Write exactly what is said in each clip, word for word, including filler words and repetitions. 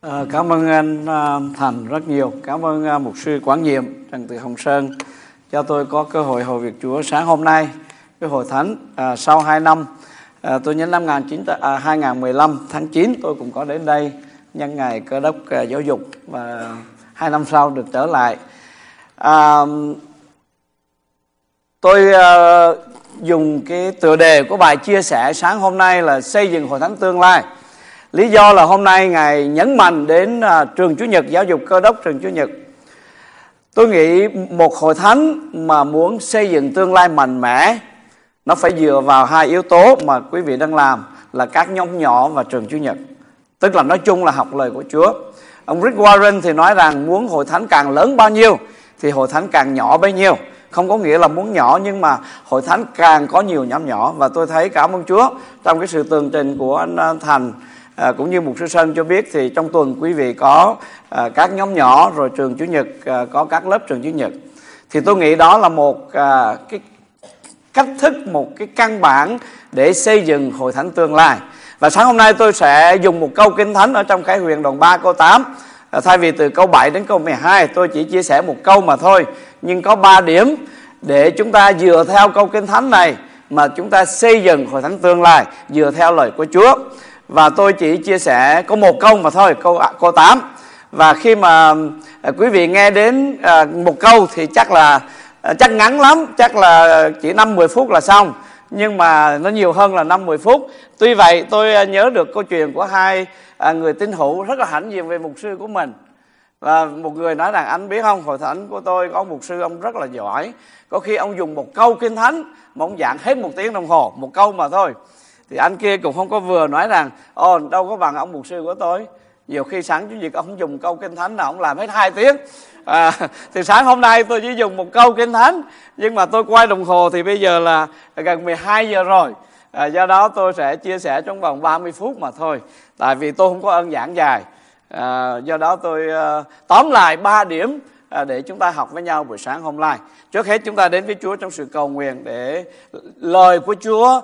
À, cảm ơn anh à, Thành rất nhiều. Cảm ơn à, mục sư quản nhiệm Trần Thị Hồng Sơn cho tôi có cơ hội hầu việc Chúa sáng hôm nay với hội thánh. À, sau hai năm, à, tôi nhớ năm hai nghìn mười lăm tháng chín tôi cũng có đến đây nhân ngày Cơ đốc à, giáo dục, và hai năm sau được trở lại. À, tôi à, dùng cái tựa đề của bài chia sẻ sáng hôm nay là xây dựng hội thánh tương lai. Lý do là hôm nay Ngài nhấn mạnh đến uh, trường Chúa Nhật, giáo dục Cơ đốc trường Chúa Nhật. Tôi nghĩ một hội thánh mà muốn xây dựng tương lai mạnh mẽ, nó phải dựa vào hai yếu tố mà quý vị đang làm, là các nhóm nhỏ và trường Chúa Nhật. Tức là nói chung là học lời của Chúa. Ông Rick Warren thì nói rằng muốn hội thánh càng lớn bao nhiêu thì hội thánh càng nhỏ bấy nhiêu. Không có nghĩa là muốn nhỏ, nhưng mà hội thánh càng có nhiều nhóm nhỏ. Và tôi thấy cảm ơn Chúa trong cái sự tường trình của anh Thành, À, cũng như mục sư Sơn cho biết, thì trong tuần quý vị có à, các nhóm nhỏ, rồi trường Chủ nhật à, có các lớp trường Chủ nhật. Thì tôi nghĩ đó là một à, cái cách thức, một cái căn bản để xây dựng hội thánh tương lai. Và sáng hôm nay tôi sẽ dùng một câu Kinh Thánh ở trong Khải Huyền đoạn ba câu tám. à, Thay vì từ câu bảy đến câu mười hai, tôi chỉ chia sẻ một câu mà thôi, nhưng có ba điểm để chúng ta dựa theo câu Kinh Thánh này mà chúng ta xây dựng hội thánh tương lai dựa theo lời của Chúa. Và tôi chỉ chia sẻ có một câu mà thôi, câu câu tám. Và khi mà à, quý vị nghe đến à, một câu thì chắc là à, chắc ngắn lắm, chắc là chỉ năm mười phút là xong. Nhưng mà nó nhiều hơn là năm mười phút. Tuy vậy tôi à, nhớ được câu chuyện của hai à, người tín hữu rất là hãnh diện về mục sư của mình. Và một người nói rằng: anh biết không, hội thánh của tôi có mục sư, ông rất là giỏi. Có khi ông dùng một câu Kinh Thánh mà ông giảng hết một tiếng đồng hồ, một câu mà thôi. Thì anh kia cũng không có vừa, nói rằng: ồ, đâu có bằng ông mục sư của tôi. Nhiều khi sáng Chủ nhật ông dùng câu Kinh Thánh nào ông làm hết hai tiếng. à, Thì sáng hôm nay tôi chỉ dùng một câu Kinh Thánh, nhưng mà tôi quay đồng hồ thì bây giờ là gần mười hai giờ rồi. à, Do đó tôi sẽ chia sẻ trong vòng ba mươi phút mà thôi, tại vì tôi không có ơn giảng dài. à, Do đó tôi uh, tóm lại ba điểm à, để chúng ta học với nhau buổi sáng hôm nay. Trước hết chúng ta đến với Chúa trong sự cầu nguyện, để lời của Chúa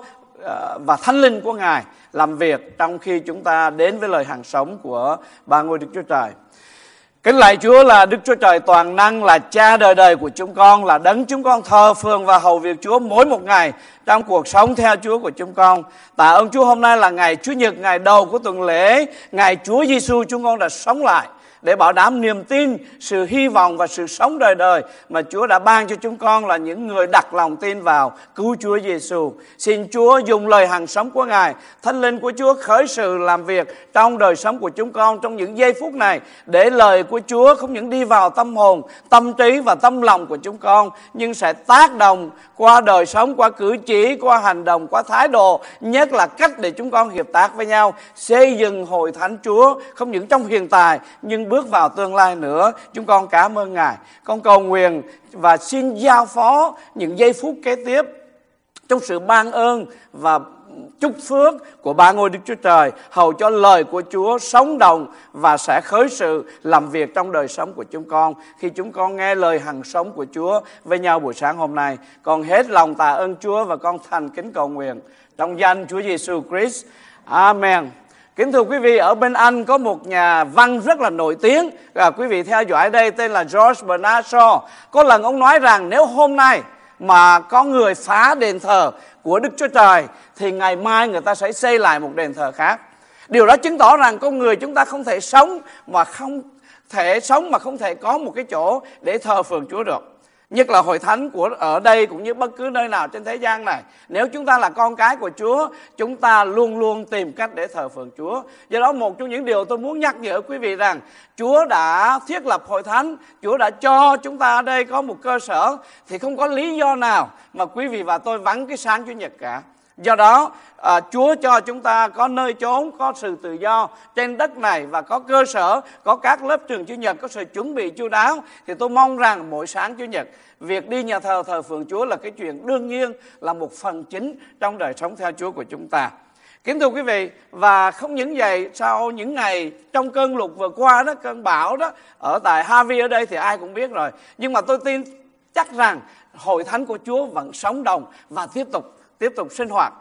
và Thánh Linh của Ngài làm việc trong khi chúng ta đến với lời hàng sống của ba ngôi Đức Chúa Trời. Kính lạy Chúa là Đức Chúa Trời toàn năng, là Cha đời đời của chúng con, là đấng chúng con thờ phượng và hầu việc Chúa mỗi một ngày trong cuộc sống theo Chúa của chúng con. Tạ ơn Chúa, hôm nay là ngày Chủ nhật, ngày đầu của tuần lễ, ngày Chúa Giêsu chúng con đã sống lại để bảo đảm niềm tin, sự hy vọng và sự sống đời đời mà Chúa đã ban cho chúng con, là những người đặt lòng tin vào cứu Chúa Giêsu. Xin Chúa dùng lời hàng sống của Ngài, Thánh Linh của Chúa khởi sự làm việc trong đời sống của chúng con trong những giây phút này, để lời của Chúa không những đi vào tâm hồn, tâm trí và tâm lòng của chúng con, nhưng sẽ tác động qua đời sống, qua cử chỉ, qua hành động, qua thái độ, nhất là cách để chúng con hiệp tác với nhau, xây dựng hội thánh Chúa không những trong hiện tại nhưng bước vào tương lai nữa. Chúng con cảm ơn Ngài. Con cầu nguyện và xin giao phó những giây phút kế tiếp trong sự ban ơn và chúc phước của ba ngôi Đức Chúa Trời, hầu cho lời của Chúa sống động và sẽ khởi sự làm việc trong đời sống của chúng con khi chúng con nghe lời hằng sống của Chúa với nhau buổi sáng hôm nay. Con hết lòng tạ ơn Chúa và con thành kính cầu nguyện trong danh Chúa Giêsu Christ. Amen. Kính thưa quý vị, ở bên Anh có một nhà văn rất là nổi tiếng, à, quý vị theo dõi đây, tên là George Bernard Shaw. Có lần ông nói rằng nếu hôm nay mà có người phá đền thờ của Đức Chúa Trời thì ngày mai người ta sẽ xây lại một đền thờ khác. Điều đó chứng tỏ rằng con người chúng ta không thể sống mà không thể sống mà không thể có một cái chỗ để thờ phượng Chúa được. Nhất là hội thánh của ở đây cũng như bất cứ nơi nào trên thế gian này. Nếu chúng ta là con cái của Chúa, chúng ta luôn luôn tìm cách để thờ phượng Chúa. Do đó một trong những điều tôi muốn nhắc nhở quý vị rằng Chúa đã thiết lập hội thánh, Chúa đã cho chúng ta ở đây có một cơ sở, thì không có lý do nào mà quý vị và tôi vắng cái sáng Chủ nhật cả. Do đó à, Chúa cho chúng ta có nơi chốn, có sự tự do trên đất này, và có cơ sở, có các lớp trường Chủ nhật, có sự chuẩn bị chu đáo. Thì tôi mong rằng mỗi sáng Chủ nhật, việc đi nhà thờ thờ phượng Chúa là cái chuyện đương nhiên, là một phần chính trong đời sống theo Chúa của chúng ta. Kính thưa quý vị, và không những vậy, sau những ngày trong cơn lụt vừa qua đó, cơn bão đó, ở tại Harvey ở đây thì ai cũng biết rồi. Nhưng mà tôi tin chắc rằng hội thánh của Chúa vẫn sống động và tiếp tục tiếp tục sinh hoạt.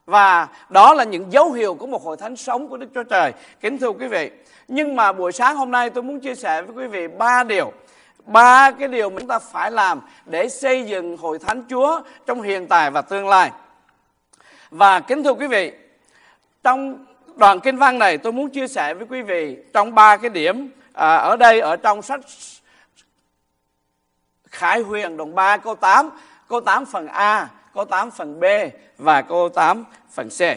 Và đó là những dấu hiệu của một hội thánh sống của Đức Chúa Trời. Kính thưa quý vị, nhưng mà buổi sáng hôm nay tôi muốn chia sẻ với quý vị ba điều. Ba cái điều mà chúng ta phải làm để xây dựng hội thánh Chúa trong hiện tại và tương lai. Và kính thưa quý vị, trong đoạn kinh văn này tôi muốn chia sẻ với quý vị trong ba cái điểm à, ở đây ở trong sách Khải Huyền đoạn ba câu tám, câu tám phần A, câu tám phần B và câu tám phần C.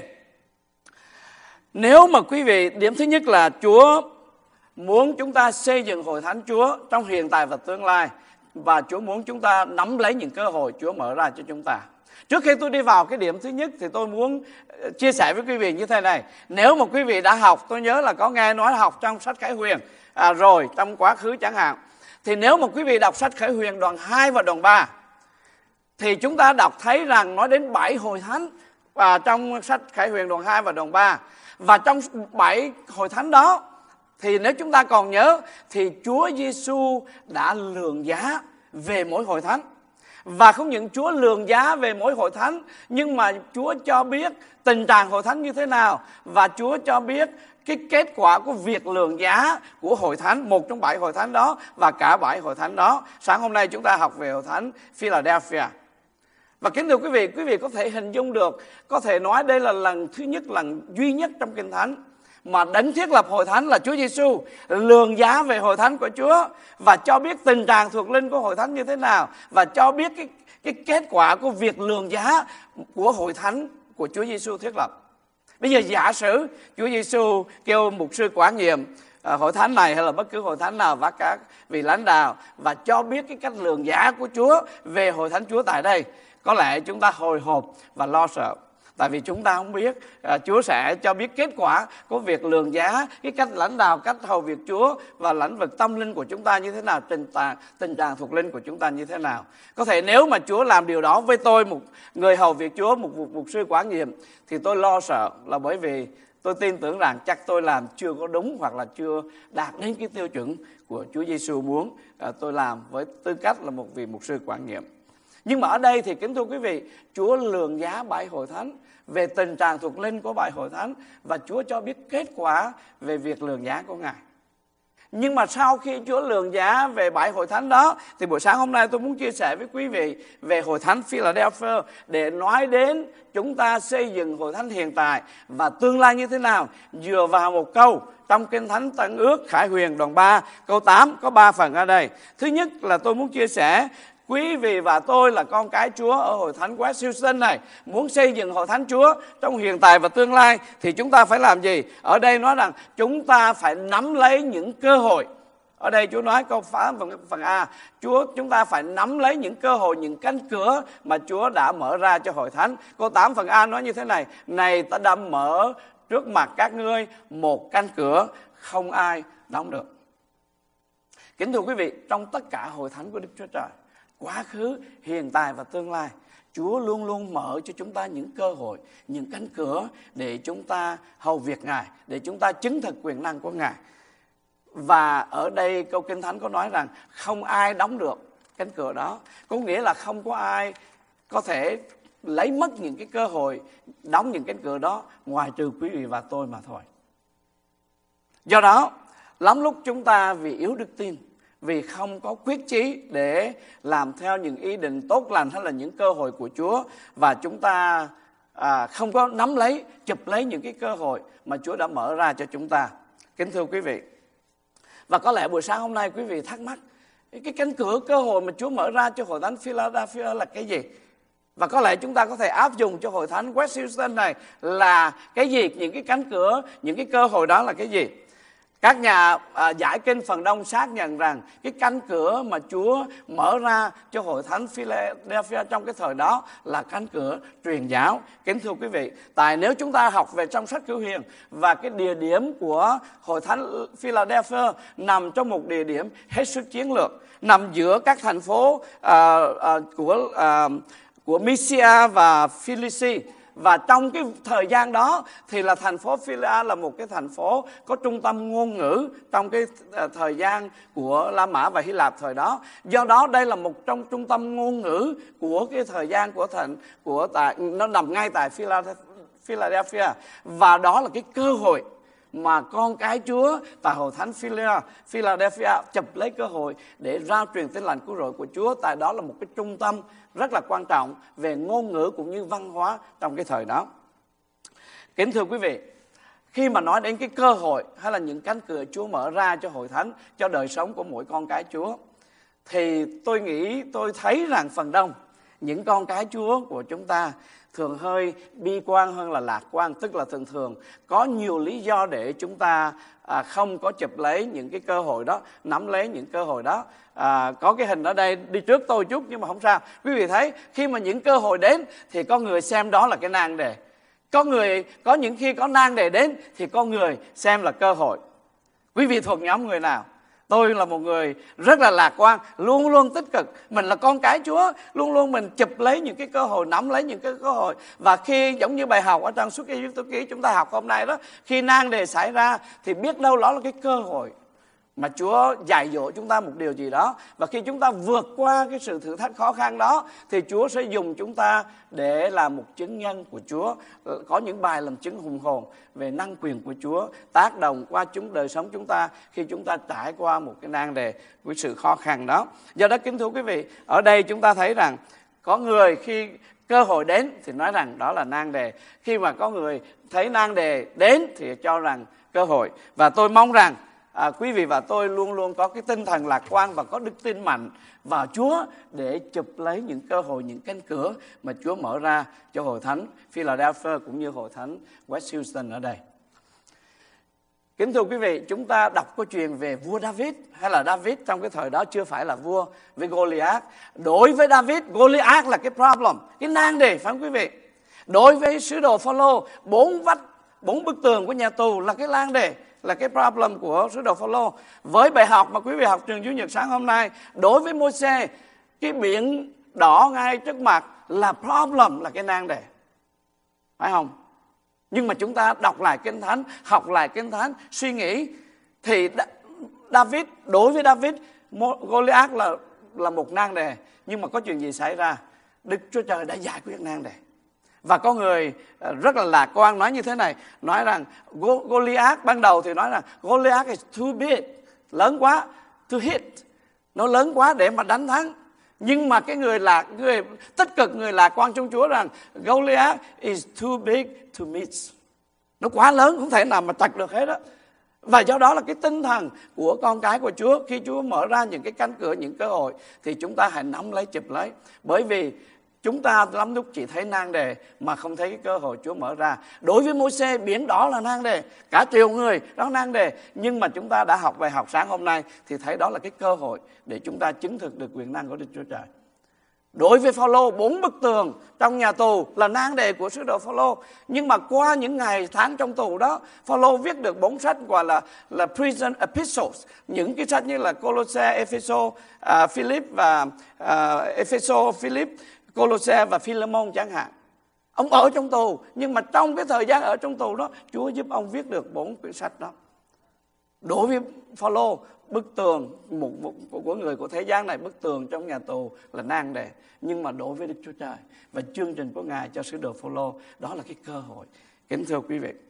Nếu mà quý vị, điểm thứ nhất là Chúa muốn chúng ta xây dựng hội thánh Chúa trong hiện tại và tương lai, và Chúa muốn chúng ta nắm lấy những cơ hội Chúa mở ra cho chúng ta. Trước khi tôi đi vào cái điểm thứ nhất thì tôi muốn chia sẻ với quý vị như thế này. Nếu mà quý vị đã học, tôi nhớ là có nghe nói học trong sách Khải Huyền à, rồi trong quá khứ chẳng hạn, thì nếu mà quý vị đọc sách Khải Huyền đoạn hai và đoạn ba thì chúng ta đọc thấy rằng nói đến bảy hội thánh và trong sách Khải Huyền đoạn hai và đoạn ba. Và trong bảy hội thánh đó thì nếu chúng ta còn nhớ thì Chúa Giêsu đã lường giá về mỗi hội thánh. Và không những Chúa lường giá về mỗi hội thánh, nhưng mà Chúa cho biết tình trạng hội thánh như thế nào, và Chúa cho biết cái kết quả của việc lường giá của hội thánh, một trong bảy hội thánh đó và cả bảy hội thánh đó. Sáng hôm nay chúng ta học về hội thánh Philadelphia. Và kính thưa quý vị, quý vị có thể hình dung được, có thể nói đây là lần thứ nhất, lần duy nhất trong Kinh Thánh mà đấng thiết lập hội thánh là Chúa Giêsu lường giá về hội thánh của Chúa và cho biết tình trạng thuộc linh của hội thánh như thế nào, và cho biết cái, cái kết quả của việc lường giá của hội thánh của Chúa Giêsu thiết lập. Bây giờ giả sử Chúa Giêsu kêu mục sư quản nhiệm à, hội thánh này hay là bất cứ hội thánh nào và các vị lãnh đạo và cho biết cái cách lường giá của Chúa về hội thánh Chúa tại đây, có lẽ chúng ta hồi hộp và lo sợ. Tại vì chúng ta không biết à, Chúa sẽ cho biết kết quả của việc lường giá, cái cách lãnh đạo, cách hầu việc Chúa và lĩnh vực tâm linh của chúng ta như thế nào, tình trạng, tình trạng thuộc linh của chúng ta như thế nào. Có thể nếu mà Chúa làm điều đó với tôi, một người hầu việc Chúa, một mục, mục sư quản nhiệm, thì tôi lo sợ là bởi vì tôi tin tưởng rằng chắc tôi làm chưa có đúng hoặc là chưa đạt đến cái tiêu chuẩn của Chúa Giêsu muốn à, tôi làm với tư cách là một vị mục sư quản nhiệm. Nhưng mà ở đây thì kính thưa quý vị, Chúa lường giá bảy hội thánh về tình trạng thuộc linh của bảy hội thánh, và Chúa cho biết kết quả về việc lường giá của Ngài. Nhưng mà sau khi Chúa lường giá về bảy hội thánh đó, thì buổi sáng hôm nay tôi muốn chia sẻ với quý vị về hội thánh Philadelphia để nói đến chúng ta xây dựng hội thánh hiện tại và tương lai như thế nào, dựa vào một câu trong Kinh Thánh Tân Ước Khải Huyền đoạn ba câu tám, có ba phần ở đây. Thứ nhất là tôi muốn chia sẻ, quý vị và tôi là con cái Chúa ở hội thánh West Houston này, muốn xây dựng hội thánh Chúa trong hiện tại và tương lai thì chúng ta phải làm gì? Ở đây nói rằng chúng ta phải nắm lấy những cơ hội. Ở đây Chúa nói câu phá phần, phần A, Chúa chúng ta phải nắm lấy những cơ hội, những cánh cửa mà Chúa đã mở ra cho hội thánh. Câu tám phần A nói như thế này: này ta đã mở trước mặt các ngươi một cánh cửa không ai đóng được. Kính thưa quý vị, trong tất cả hội thánh của Đức Chúa Trời, quá khứ, hiện tại và tương lai, Chúa luôn luôn mở cho chúng ta những cơ hội, những cánh cửa để chúng ta hầu việc Ngài, để chúng ta chứng thực quyền năng của Ngài. Và ở đây câu Kinh Thánh có nói rằng không ai đóng được cánh cửa đó, có nghĩa là không có ai có thể lấy mất những cái cơ hội đóng những cánh cửa đó ngoài trừ quý vị và tôi mà thôi. Do đó, lắm lúc chúng ta vì yếu đức tin, vì không có quyết chí để làm theo những ý định tốt lành hay là những cơ hội của Chúa, và chúng ta à, không có nắm lấy, chụp lấy những cái cơ hội mà Chúa đã mở ra cho chúng ta. Kính thưa quý vị, và có lẽ buổi sáng hôm nay quý vị thắc mắc, cái cánh cửa cơ hội mà Chúa mở ra cho hội thánh Philadelphia là cái gì? Và có lẽ chúng ta có thể áp dụng cho hội thánh West Houston này là cái gì? Những cái cánh cửa, những cái cơ hội đó là cái gì? Các nhà à, giải kinh phần đông xác nhận rằng cái cánh cửa mà Chúa mở ra cho hội thánh Philadelphia trong cái thời đó là cánh cửa truyền giáo. Kính thưa quý vị, tại nếu chúng ta học về trong sách Cửu Huyền, và cái địa điểm của hội thánh Philadelphia nằm trong một địa điểm hết sức chiến lược, nằm giữa các thành phố à, à, của à, của Mysia và Philippines. Và trong cái thời gian đó thì là thành phố Philia là một cái thành phố có trung tâm ngôn ngữ trong cái thời gian của La Mã và Hy Lạp thời đó. Do đó đây là một trong trung tâm ngôn ngữ của cái thời gian của thành của tại nó nằm ngay tại Philadelphia. Và đó là cái cơ hội mà con cái Chúa tại hội thánh Philadelphia chụp lấy cơ hội để rao truyền tin lành cứu rỗi của Chúa. Tại đó là một cái trung tâm rất là quan trọng về ngôn ngữ cũng như văn hóa trong cái thời đó. Kính thưa quý vị, khi mà nói đến cái cơ hội hay là những cánh cửa Chúa mở ra cho hội thánh, cho đời sống của mỗi con cái Chúa, thì tôi nghĩ, tôi thấy rằng phần đông những con cái Chúa của chúng ta thường hơi bi quan hơn là lạc quan. Tức là thường thường có nhiều lý do để chúng ta à, không có chụp lấy những cái cơ hội đó, nắm lấy những cơ hội đó. à, Có cái hình ở đây đi trước tôi chút nhưng mà không sao. Quý vị thấy khi mà những cơ hội đến thì có người xem đó là cái nan đề. Có người, có những khi có nan đề đến thì có người xem là cơ hội. Quý vị thuộc nhóm người nào? Tôi là một người rất là lạc quan, luôn luôn tích cực. Mình là con cái Chúa, luôn luôn mình chụp lấy những cái cơ hội, nắm lấy những cái cơ hội. Và khi giống như bài học ở trong Xuất Ai-cập ký chúng ta học hôm nay đó, khi nan đề xảy ra thì biết đâu đó là cái cơ hội mà Chúa dạy dỗ chúng ta một điều gì đó. Và khi chúng ta vượt qua cái sự thử thách khó khăn đó thì Chúa sẽ dùng chúng ta để làm một chứng nhân của Chúa. Có những bài làm chứng hùng hồn về năng quyền của Chúa tác động qua chúng đời sống chúng ta khi chúng ta trải qua một cái nan đề với sự khó khăn đó. Do đó kính thưa quý vị, ở đây chúng ta thấy rằng có người khi cơ hội đến thì nói rằng đó là nan đề. Khi mà có người thấy nan đề đến thì cho rằng cơ hội. Và tôi mong rằng À, quý vị và tôi luôn luôn có cái tinh thần lạc quan và có đức tin mạnh vào Chúa để chụp lấy những cơ hội, những cánh cửa mà Chúa mở ra cho hội thánh Philadelphia cũng như hội thánh West Houston ở đây. Kính thưa quý vị, chúng ta đọc câu chuyện về vua David, hay là David trong cái thời đó chưa phải là vua, với Goliath. Đối với David, Goliath là cái problem, cái nan đề, phải không quý vị? Đối với sứ đồ Phao-lô, bốn vách, bốn bức tường của nhà tù là cái nan đề, là cái problem của sứ đồ Phao-lô. Với bài học mà quý vị học trường Chủ nhật sáng hôm nay, đối với Môi-se, cái biển đỏ ngay trước mặt là problem, là cái nan đề, phải không? Nhưng mà chúng ta đọc lại Kinh Thánh, học lại Kinh Thánh, suy nghĩ thì David, đối với David, Goliath là là một nan đề. Nhưng mà có chuyện gì xảy ra? Đức Chúa Trời đã giải quyết nan đề. Và có người rất là lạc quan nói như thế này, nói rằng Goliath ban đầu thì nói rằng Goliath is too big, lớn quá, to hit, nó lớn quá để mà đánh thắng. Nhưng mà cái người lạc, người tích cực, người lạc quan trong Chúa rằng Goliath is too big to meet, nó quá lớn không thể nào mà chặt được hết đó. Và do đó là cái tinh thần của con cái của Chúa, khi Chúa mở ra những cái cánh cửa, những cơ hội thì chúng ta hãy nắm lấy, chụp lấy. Bởi vì chúng ta lắm lúc chỉ thấy nan đề mà không thấy cái cơ hội Chúa mở ra. Đối với Môi-se, biển đỏ là nan đề, cả triệu người đó nan đề. Nhưng mà chúng ta đã học bài học sáng hôm nay thì thấy đó là cái cơ hội để chúng ta chứng thực được quyền năng của Đức Chúa Trời. Đối với Phao-lô, bốn bức tường trong nhà tù là nan đề của sứ đồ Phao-lô. Nhưng mà qua những ngày tháng trong tù đó, Phao-lô viết được bốn sách gọi là là prison epistles, những cái sách như là Cô-lô-se, Ê-phê-sô, uh, Philip và uh, Ê-phê-sô, Philip, Cô-lô-se và Phi-lê-môn chẳng hạn. Ông ở trong tù, nhưng mà trong cái thời gian ở trong tù đó, Chúa giúp ông viết được bốn quyển sách đó. Đối với Phao-lô, bức tường một, một, của người của thế gian này, bức tường trong nhà tù là nan đề. Nhưng mà đối với Đức Chúa Trời và chương trình của Ngài cho sứ đồ Phao-lô, đó là cái cơ hội. Kính thưa quý vị,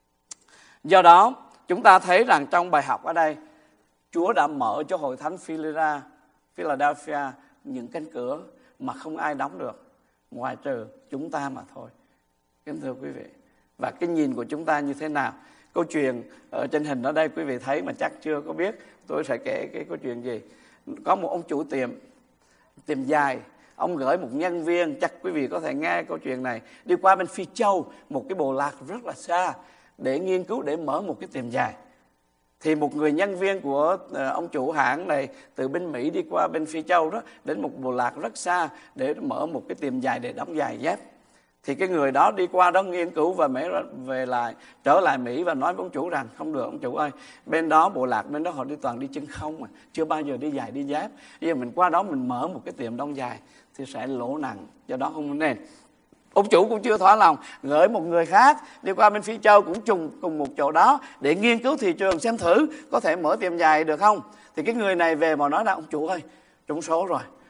do đó chúng ta thấy rằng trong bài học ở đây, Chúa đã mở cho hội thánh Philadelphia những cánh cửa mà không ai đóng được ngoài trừ chúng ta mà thôi. Kính thưa quý vị, và cái nhìn của chúng ta như thế nào? Câu chuyện ở trên hình ở đây quý vị thấy mà chắc chưa có biết tôi sẽ kể cái câu chuyện gì. Có một ông chủ tiệm, tiệm dài, ông gửi một nhân viên, chắc quý vị có thể nghe câu chuyện này, đi qua bên Phi Châu, một cái bộ lạc rất là xa, để nghiên cứu, để mở một cái tiệm dài. Thì một người nhân viên của ông chủ hãng này từ bên Mỹ đi qua bên Phi Châu đó, đến một bộ lạc rất xa để mở một cái tiệm dài để đóng giày dép. Thì cái người đó đi qua đó nghiên cứu và mới về lại, trở lại Mỹ và nói với ông chủ rằng không được ông chủ ơi, bên đó bộ lạc bên đó họ đi toàn đi chân không mà, chưa bao giờ đi giày đi dép. Bây giờ mình qua đó mình mở một cái tiệm đóng giày thì sẽ lỗ nặng, do đó không nên. Ông chủ cũng chưa thỏa lòng, gửi một người khác đi qua bên Phi Châu cũng trùng cùng một chỗ đó để nghiên cứu thị trường xem thử có thể mở tiệm giày được không. Thì cái người này về mà nói là ông chủ ơi, trúng số rồi,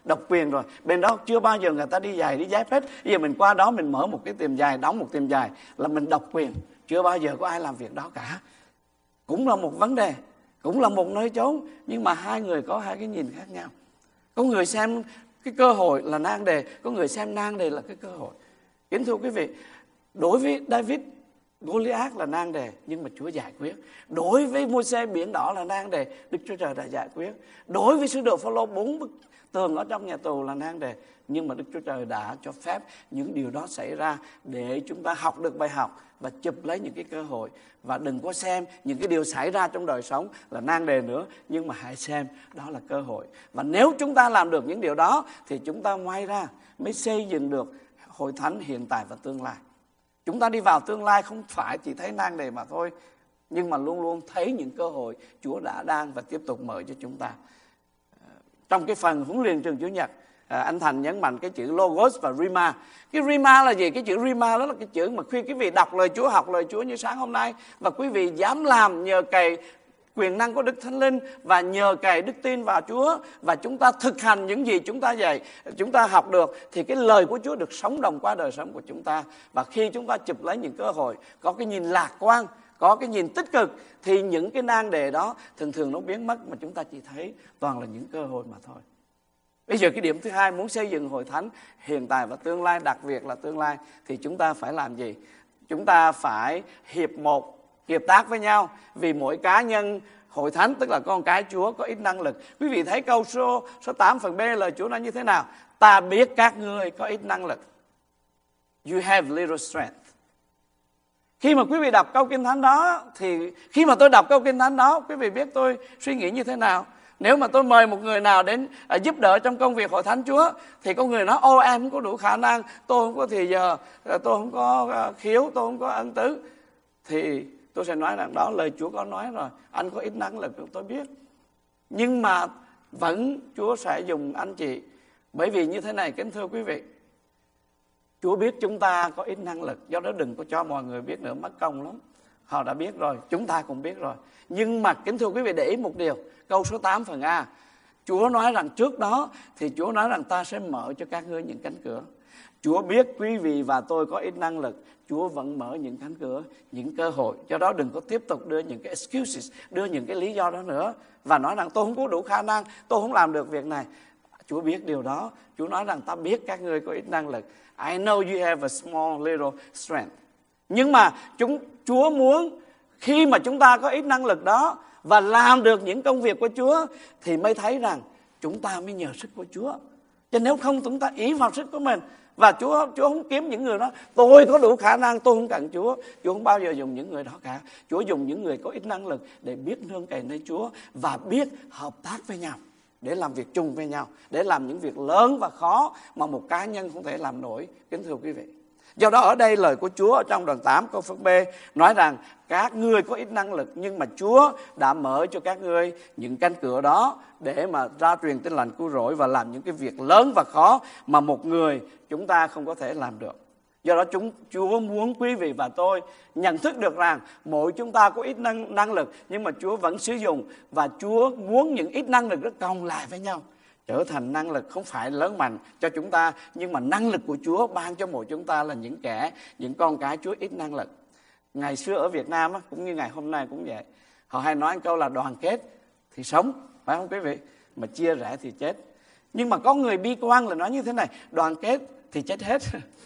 độc quyền rồi. Bên đó chưa bao giờ người ta đi giày đi dép hết. Bây giờ mình qua đó mình mở một cái tiệm giày, đóng một tiệm giày là mình độc quyền. Chưa bao giờ có ai làm việc đó cả. Cũng là một vấn đề, cũng là một nơi chốn, nhưng mà hai người có hai cái nhìn khác nhau. Có người xem cái cơ hội là nan đề, có người xem nan đề là cái cơ hội. Kính thưa quý vị, đối với David, Goliath là nan đề nhưng mà Chúa giải quyết. Đối với Môi-se, biển đỏ là nan đề, Đức Chúa Trời đã giải quyết. Đối với sứ đồ Phao-lô, bốn bức tường ở trong nhà tù là nan đề, nhưng mà Đức Chúa Trời đã cho phép những điều đó xảy ra để chúng ta học được bài học và chụp lấy những cái cơ hội. Và đừng có xem những cái điều xảy ra trong đời sống là nan đề nữa, nhưng mà hãy xem đó là cơ hội. Và nếu chúng ta làm được những điều đó thì chúng ta ngoài ra mới xây dựng được hội thánh hiện tại và tương lai. Chúng ta đi vào tương lai không phải chỉ thấy nan đề mà thôi, nhưng mà luôn luôn thấy những cơ hội Chúa đã đang và tiếp tục mở cho chúng ta. Trong cái phần huấn luyện trường Chủ nhật, anh Thành nhấn mạnh cái chữ Logos và Rhema. Cái Rhema là gì? Cái chữ Rhema đó là cái chữ mà khi quý vị đọc lời Chúa, học lời Chúa như sáng hôm nay, và quý vị dám làm nhờ cậy quyền năng của Đức Thánh Linh và nhờ cậy đức tin vào Chúa, và chúng ta thực hành những gì chúng ta dạy, chúng ta học được, thì cái lời của Chúa được sống đồng qua đời sống của chúng ta. Và khi chúng ta chụp lấy những cơ hội, có cái nhìn lạc quan, có cái nhìn tích cực, thì những cái nan đề đó thường thường nó biến mất, mà chúng ta chỉ thấy toàn là những cơ hội mà thôi. Bây giờ cái điểm thứ hai, muốn xây dựng hội thánh hiện tại và tương lai, đặc biệt là tương lai, thì chúng ta phải làm gì? Chúng ta phải hiệp một, hiệp tác với nhau, vì mỗi cá nhân hội thánh, tức là con cái Chúa, có ít năng lực. Quý vị thấy câu số, số tám phần B lời Chúa nói như thế nào? Ta biết các ngươi có ít năng lực. You have little strength. Khi mà quý vị đọc câu Kinh Thánh đó, thì khi mà tôi đọc câu Kinh Thánh đó, quý vị biết tôi suy nghĩ như thế nào? Nếu mà tôi mời một người nào đến à, giúp đỡ trong công việc hội thánh Chúa, thì có người nói, ô em không có đủ khả năng, tôi không có thì giờ, tôi không có uh, khiếu, tôi không có ân tứ. Thì tôi sẽ nói rằng đó lời Chúa có nói rồi, anh có ít năng lực tôi biết. Nhưng mà vẫn Chúa sẽ dùng anh chị. Bởi vì như thế này, kính thưa quý vị, Chúa biết chúng ta có ít năng lực, do đó đừng có cho mọi người biết nữa, mất công lắm. Họ đã biết rồi, chúng ta cũng biết rồi. Nhưng mà kính thưa quý vị, để ý một điều, câu số tám phần A, Chúa nói rằng trước đó thì Chúa nói rằng ta sẽ mở cho các ngươi những cánh cửa. Chúa biết quý vị và tôi có ít năng lực, Chúa vẫn mở những cánh cửa, những cơ hội. Do đó đừng có tiếp tục đưa những cái excuses, đưa những cái lý do đó nữa, và nói rằng tôi không có đủ khả năng, tôi không làm được việc này. Chúa biết điều đó. Chúa nói rằng ta biết các ngươi có ít năng lực. I know you have a small little strength. Nhưng mà chúng, Chúa muốn khi mà chúng ta có ít năng lực đó và làm được những công việc của Chúa, thì mới thấy rằng chúng ta mới nhờ sức của Chúa. Chứ nếu không chúng ta ý vào sức của mình. Và Chúa, Chúa không kiếm những người đó, tôi có đủ khả năng, tôi không cần Chúa. Chúa không bao giờ dùng những người đó cả. Chúa dùng những người có ít năng lực để biết nương cậy nơi Chúa và biết hợp tác với nhau, để làm việc chung với nhau, để làm những việc lớn và khó mà một cá nhân không thể làm nổi. Kính thưa quý vị, do đó ở đây lời của Chúa ở trong đoạn tám câu phần B nói rằng các ngươi có ít năng lực, nhưng mà Chúa đã mở cho các ngươi những cánh cửa đó để mà ra truyền tin lành cứu rỗi và làm những cái việc lớn và khó mà một người chúng ta không có thể làm được. Do đó chúng Chúa muốn quý vị và tôi nhận thức được rằng mỗi chúng ta có ít năng, năng lực, nhưng mà Chúa vẫn sử dụng, và Chúa muốn những ít năng lực đó cộng lại với nhau trở thành năng lực không phải lớn mạnh cho chúng ta, nhưng mà năng lực của Chúa ban cho mỗi chúng ta là những kẻ, những con cái Chúa ít năng lực. Ngày xưa ở Việt Nam cũng như ngày hôm nay cũng vậy, họ hay nói câu là đoàn kết thì sống, phải không quý vị? Mà chia rẽ thì chết. Nhưng mà có người bi quan là nói như thế này, đoàn kết thì chết hết,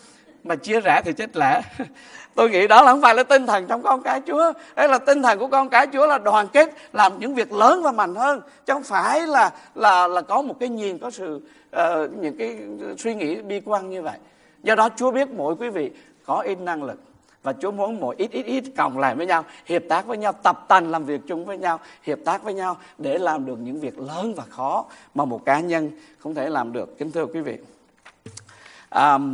mà chia rẽ thì chết lẻ. Tôi nghĩ đó là không phải là tinh thần trong con cái Chúa. Đây là tinh thần của con cái Chúa là đoàn kết, làm những việc lớn và mạnh hơn, chứ không phải là là là có một cái nhìn, có sự uh, những cái suy nghĩ bi quan như vậy. Do đó Chúa biết mỗi quý vị có ít năng lực, và Chúa muốn mỗi ít ít ít cộng lại với nhau, hiệp tác với nhau, tập tành làm việc chung với nhau, hiệp tác với nhau để làm được những việc lớn và khó mà một cá nhân không thể làm được. Kính thưa quý vị, um,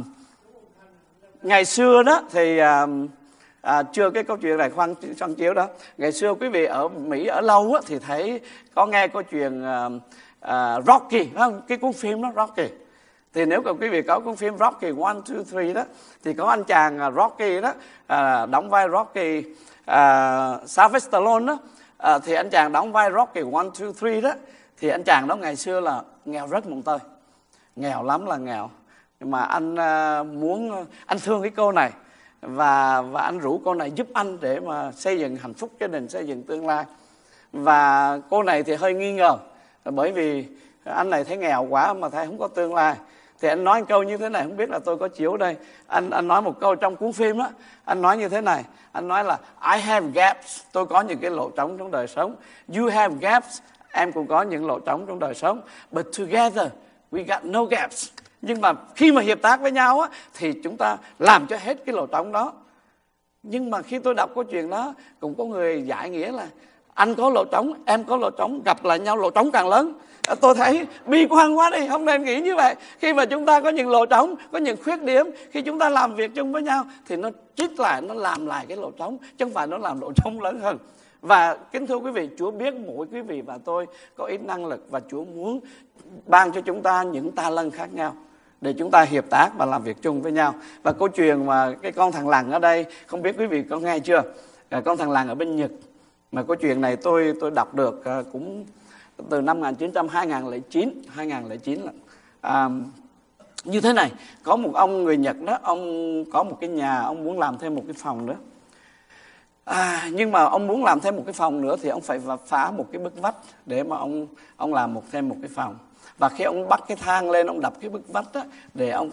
ngày xưa đó thì à, à, chưa cái câu chuyện này khoan sân chiếu đó. Ngày xưa quý vị ở Mỹ ở lâu á, thì thấy có nghe câu chuyện à, à, Rocky, không? Cái cuốn phim đó Rocky. Thì nếu quý vị có cuốn phim Rocky one, two, three đó, thì có anh chàng Rocky đó à, đóng vai Rocky à, Sylvester Stallone đó, à, thì anh chàng đóng vai Rocky one, two, three đó, thì anh chàng đó ngày xưa là nghèo rất mồng tơi. nghèo lắm là nghèo. Nhưng mà anh uh, muốn, anh thương cái cô này, và và anh rủ cô này giúp anh để mà xây dựng hạnh phúc gia đình, xây dựng tương lai. Và cô này thì hơi nghi ngờ, bởi vì anh này thấy nghèo quá mà thấy không có tương lai. Thì anh nói một câu như thế này, không biết là tôi có chiếu đây. Anh anh nói một câu trong cuốn phim đó, anh nói như thế này, anh nói là I have gaps, tôi có những cái lỗ trống trong đời sống. You have gaps, em cũng có những lỗ trống trong đời sống. But together we got no gaps. Nhưng mà khi mà hiệp tác với nhau á, thì chúng ta làm cho hết cái lỗ trống đó. Nhưng mà khi tôi đọc câu chuyện đó, cũng có người giải nghĩa là anh có lỗ trống, em có lỗ trống, gặp lại nhau lỗ trống càng lớn. Tôi thấy bi quan quá đi, không nên nghĩ như vậy. Khi mà chúng ta có những lỗ trống, có những khuyết điểm, khi chúng ta làm việc chung với nhau thì nó trích lại, nó làm lại cái lỗ trống, chứ không phải nó làm lỗ trống lớn hơn. Và kính thưa quý vị, Chúa biết mỗi quý vị và tôi có ít năng lực, và Chúa muốn ban cho chúng ta những talent khác nhau để chúng ta hiệp tác và làm việc chung với nhau. Và câu chuyện mà cái con thằng lằn ở đây, không biết quý vị có nghe chưa? Con thằng lằn ở bên Nhật. Mà câu chuyện này tôi tôi đọc được cũng từ năm một nghìn chín trăm hai nghìn lẻ chín hai nghìn lẻ chín là à, như thế này. Có một ông người Nhật đó, ông có một cái nhà, ông muốn làm thêm một cái phòng nữa. À, nhưng mà ông muốn làm thêm một cái phòng nữa thì ông phải phá một cái bức vách để mà ông ông làm một thêm một cái phòng. Và khi ông bắt cái thang lên, ông đập cái bức vách đó để ông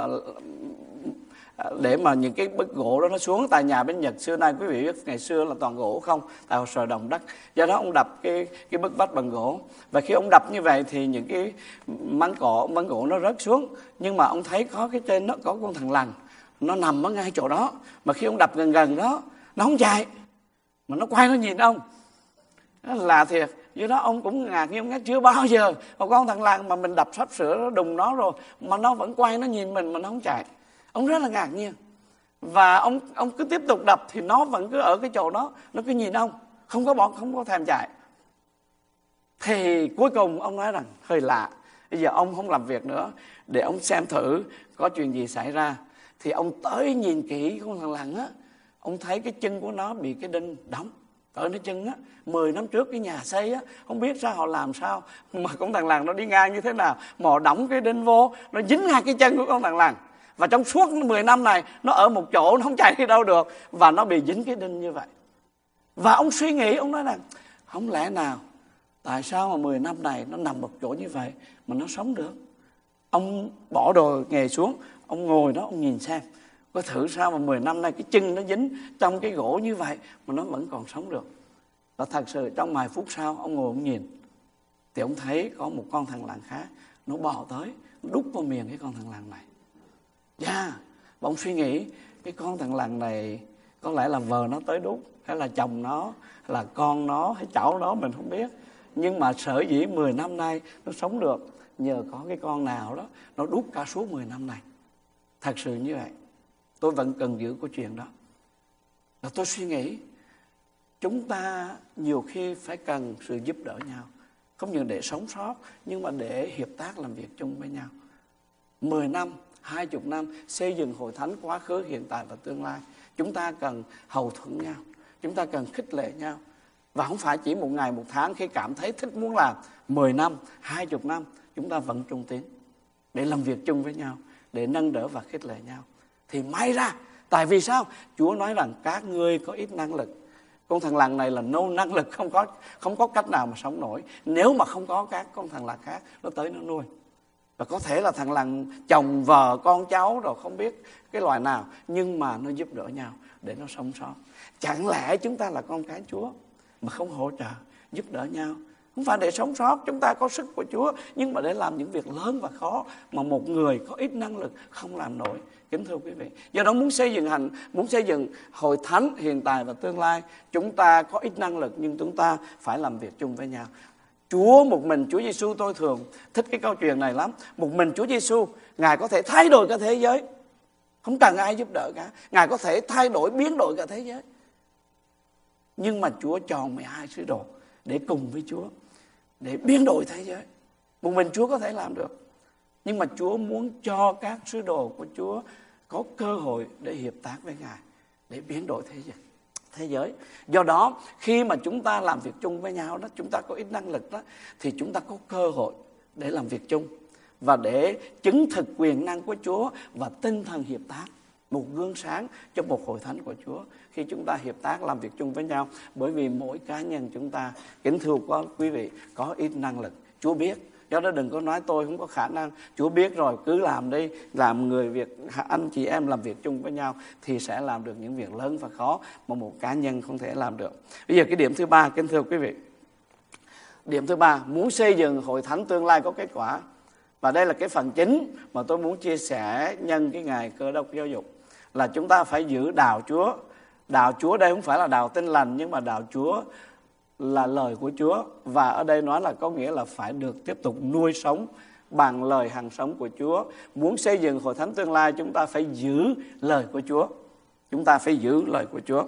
để mà những cái bức gỗ đó nó xuống. Tại nhà bên Nhật xưa nay quý vị biết ngày xưa là toàn gỗ không, tại họ sờ đồng đất, do đó ông đập cái cái bức vách bằng gỗ. Và khi ông đập như vậy thì những cái máng cỏ máng gỗ nó rớt xuống, nhưng mà ông thấy có cái trên nó có con thằng lằn, nó nằm ở ngay chỗ đó. Mà khi ông đập gần gần đó, nó không chạy mà nó quay nó nhìn ông. Nó lạ thiệt. Do đó ông cũng ngạc nhiên, ông nghe chưa bao giờ một con thằng lằn mà mình đập sắp sửa nó đùng nó rồi mà nó vẫn quay nó nhìn mình mà nó không chạy. Ông rất là ngạc nhiên. Và ông ông cứ tiếp tục đập thì nó vẫn cứ ở cái chỗ đó, nó cứ nhìn ông, không có bỏ, không có thèm chạy. Thì cuối cùng ông nói rằng hơi lạ, bây giờ ông không làm việc nữa để ông xem thử có chuyện gì xảy ra. Thì ông tới nhìn kỹ con thằng lằn á, ông thấy cái chân của nó bị cái đinh đóng ở nó chân á. Mười năm trước cái nhà xây á, không biết sao họ làm sao mà con thằng lằn nó đi ngang như thế nào mà họ đóng cái đinh vô, nó dính ngay cái chân của con thằng lằn. Và trong suốt mười năm này nó ở một chỗ, nó không chạy đi đâu được, và nó bị dính cái đinh như vậy. Và ông suy nghĩ, ông nói rằng không lẽ nào tại sao mà mười năm này nó nằm một chỗ như vậy mà nó sống được. Ông bỏ đồ nghề xuống, ông ngồi đó ông nhìn xem có thử sao mà mười năm nay cái chân nó dính trong cái gỗ như vậy mà nó vẫn còn sống được. Và thật sự trong vài phút sau ông ngồi ông nhìn thì ông thấy có một con thằn lằn khác nó bò tới, nó đút vào miệng cái con thằn lằn này. Dạ yeah. Và ông suy nghĩ cái con thằn lằn này có lẽ là vợ nó tới đút, hay là chồng nó, hay là con nó, hay cháu nó, mình không biết. Nhưng mà sở dĩ mười năm nay nó sống được nhờ có cái con nào đó nó đút cả suốt mười năm này. Thật sự như vậy. Tôi vẫn cần giữ câu chuyện đó. Và tôi suy nghĩ chúng ta nhiều khi phải cần sự giúp đỡ nhau, không những để sống sót nhưng mà để hiệp tác làm việc chung với nhau. Mười năm, hai chục năm xây dựng hội thánh quá khứ, hiện tại và tương lai, chúng ta cần hậu thuẫn nhau, chúng ta cần khích lệ nhau. Và không phải chỉ một ngày một tháng khi cảm thấy thích muốn làm. Mười năm, hai chục năm chúng ta vẫn trung tín để làm việc chung với nhau, để nâng đỡ và khích lệ nhau. Thì may ra, tại vì sao? Chúa nói rằng các ngươi có ít năng lực. Con thằng lằn này là nô năng lực, không có không có cách nào mà sống nổi nếu mà không có các con thằng lằn khác nó tới nó nuôi. Và có thể là thằng lằn chồng vợ con cháu rồi không biết cái loài nào, nhưng mà nó giúp đỡ nhau để nó sống sót. Chẳng lẽ chúng ta là con cái Chúa mà không hỗ trợ giúp đỡ nhau? Không phải để sống sót, chúng ta có sức của Chúa, nhưng mà để làm những việc lớn và khó mà một người có ít năng lực không làm nổi. Kính thưa quý vị, do đó muốn xây dựng hành, muốn xây dựng hội thánh hiện tại và tương lai, chúng ta có ít năng lực nhưng chúng ta phải làm việc chung với nhau. Chúa một mình, Chúa Giêsu, tôi thường thích cái câu chuyện này lắm. Một mình Chúa Giêsu, Ngài có thể thay đổi cả thế giới, không cần ai giúp đỡ cả. Ngài có thể thay đổi, biến đổi cả thế giới. Nhưng mà Chúa chọn mười hai sứ đồ để cùng với Chúa, để biến đổi thế giới. Một mình Chúa có thể làm được. Nhưng mà Chúa muốn cho các sứ đồ của Chúa có cơ hội để hiệp tác với Ngài, để biến đổi thế giới. Thế giới. Do đó, khi mà chúng ta làm việc chung với nhau đó, chúng ta có ít năng lực đó, thì chúng ta có cơ hội để làm việc chung. và để chứng thực quyền năng của Chúa và tinh thần hiệp tác, một gương sáng cho một hội thánh của Chúa khi chúng ta hiệp tác làm việc chung với nhau. Bởi vì mỗi cá nhân chúng ta, kính thưa có quý vị, có ít năng lực, Chúa biết. Do đó đừng có nói tôi không có khả năng, Chúa biết rồi, cứ làm đi. Làm người việc, anh chị em làm việc chung với nhau thì sẽ làm được những việc lớn và khó mà một cá nhân không thể làm được. Bây giờ cái điểm thứ ba, kính thưa quý vị, điểm thứ ba, muốn xây dựng hội thánh tương lai có kết quả, và đây là cái phần chính mà tôi muốn chia sẻ nhân cái ngày Cơ Đốc giáo dục, là chúng ta phải giữ đạo Chúa. Đạo Chúa đây không phải là đạo Tin Lành, nhưng mà đạo Chúa là lời của Chúa. Và ở đây nói là có nghĩa là phải được tiếp tục nuôi sống bằng lời hằng sống của Chúa. Muốn xây dựng hội thánh tương lai, chúng ta phải giữ lời của Chúa. Chúng ta phải giữ lời của Chúa.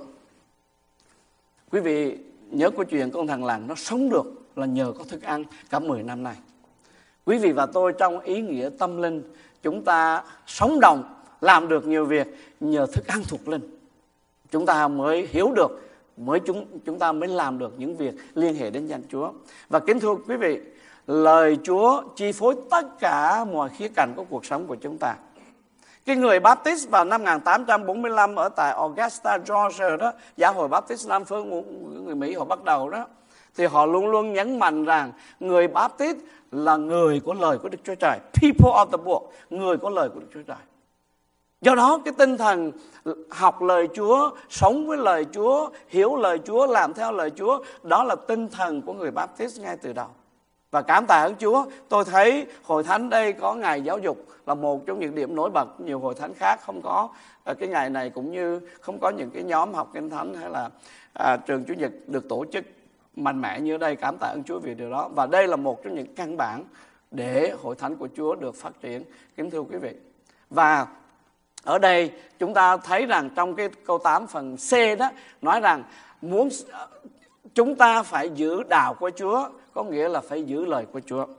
Quý vị nhớ câu chuyện con thằng lằn nó sống được là nhờ có thức ăn cả mười năm nay. Quý vị và tôi trong ý nghĩa tâm linh, chúng ta sống động, làm được nhiều việc nhờ thức ăn thuộc linh. Chúng ta mới hiểu được, mới chúng, chúng ta mới làm được những việc liên hệ đến danh Chúa. Và kính thưa quý vị, lời Chúa chi phối tất cả mọi khía cạnh của cuộc sống của chúng ta. Cái người Baptist vào năm một nghìn tám trăm bốn mươi lăm ở tại Augusta, Georgia đó, giáo hội Baptist Nam phương người Mỹ họ bắt đầu đó, thì họ luôn luôn nhấn mạnh rằng người Baptist là người của lời của Đức Chúa Trời, people of the book, người của lời của Đức Chúa Trời. Do đó cái tinh thần học lời Chúa, sống với lời Chúa, hiểu lời Chúa, làm theo lời Chúa, đó là tinh thần của người Baptist ngay từ đầu. Và cảm tạ ơn Chúa, tôi thấy hội thánh đây có ngày giáo dục là một trong những điểm nổi bật. Nhiều hội thánh khác không có cái ngày này, cũng như không có những cái nhóm học kinh thánh hay là à, trường Chủ nhật được tổ chức mạnh mẽ như ở đây. Cảm tạ ơn Chúa vì điều đó. Và đây là một trong những căn bản để hội thánh của Chúa được phát triển, kính thưa quý vị. Và ở đây chúng ta thấy rằng trong cái câu tám phần C đó, nói rằng muốn chúng ta phải giữ đạo của Chúa, có nghĩa là phải giữ lời của Chúa.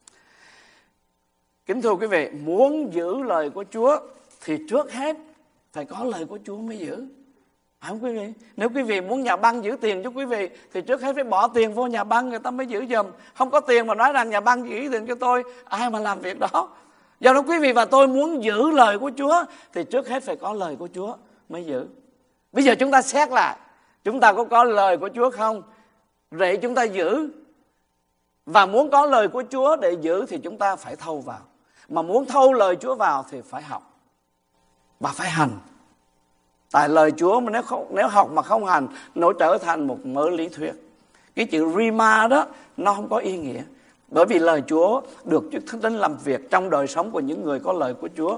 Kính thưa quý vị, muốn giữ lời của Chúa thì trước hết phải có lời của Chúa mới giữ. Phải không quý vị? Nếu quý vị muốn nhà băng giữ tiền cho quý vị thì trước hết phải bỏ tiền vô nhà băng, người ta mới giữ giùm. Không có tiền mà nói rằng nhà băng giữ tiền cho tôi, ai mà làm việc đó. Do đó quý vị và tôi muốn giữ lời của Chúa thì trước hết phải có lời của Chúa mới giữ. Bây giờ chúng ta xét lại, chúng ta có có lời của Chúa không? Để chúng ta giữ. Và muốn có lời của Chúa để giữ thì chúng ta phải thâu vào. Mà muốn thâu lời Chúa vào thì phải học và phải hành. Tại lời Chúa mà nếu không, nếu học mà không hành, nó trở thành một mớ lý thuyết. Cái chữ rima đó nó không có ý nghĩa. Bởi vì lời Chúa được Chúa Thánh Linh làm việc trong đời sống của những người có lời của Chúa,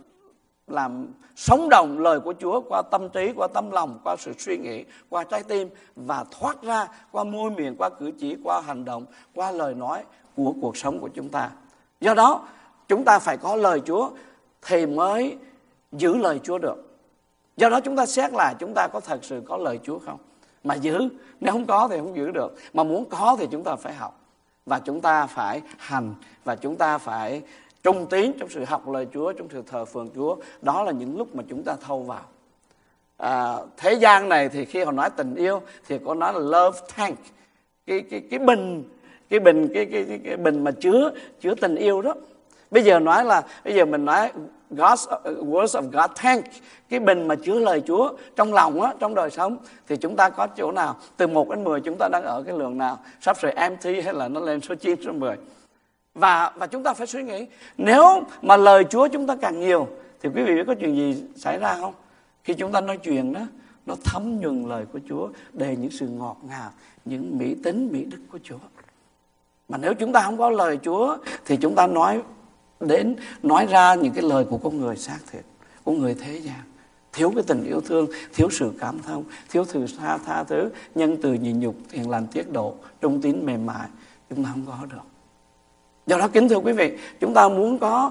làm sống động lời của Chúa qua tâm trí, qua tâm lòng, qua sự suy nghĩ, qua trái tim, và thoát ra qua môi miệng, qua cử chỉ, qua hành động, qua lời nói của cuộc sống của chúng ta. Do đó chúng ta phải có lời Chúa thì mới giữ lời Chúa được. Do đó chúng ta xét là chúng ta có thật sự có lời Chúa không mà giữ. Nếu không có thì không giữ được. Mà muốn có thì chúng ta phải học, và chúng ta phải hành, và chúng ta phải trung tín trong sự học lời Chúa, trong sự thờ phượng Chúa. Đó là những lúc mà chúng ta thâu vào. À, thế gian này thì khi họ nói tình yêu thì có nói là love tank, cái cái cái bình cái bình cái cái cái, cái bình mà chứa chứa tình yêu đó. Bây giờ nói là bây giờ mình nói God's words of God tank, cái bình mà chứa lời Chúa trong lòng á, trong đời sống, thì chúng ta có chỗ nào? Từ một đến mười chúng ta đang ở cái lượng nào? Sắp sửa empty hay là nó lên số chín, số mười? Và và chúng ta phải suy nghĩ, nếu mà lời Chúa chúng ta càng nhiều thì quý vị biết có chuyện gì xảy ra không? Khi chúng ta nói chuyện đó, nó thấm nhuần lời của Chúa, đầy những sự ngọt ngào, những mỹ tính, mỹ đức của Chúa. Mà nếu chúng ta không có lời Chúa thì chúng ta nói đến nói ra những cái lời của con người xác thịt, của người thế gian, thiếu cái tình yêu thương, thiếu sự cảm thông, thiếu sự tha, tha thứ, nhân từ, nhịn nhục, hiền lành, tiết độ, trung tín, mềm mại, chúng ta không có được. Do đó kính thưa quý vị, chúng ta muốn có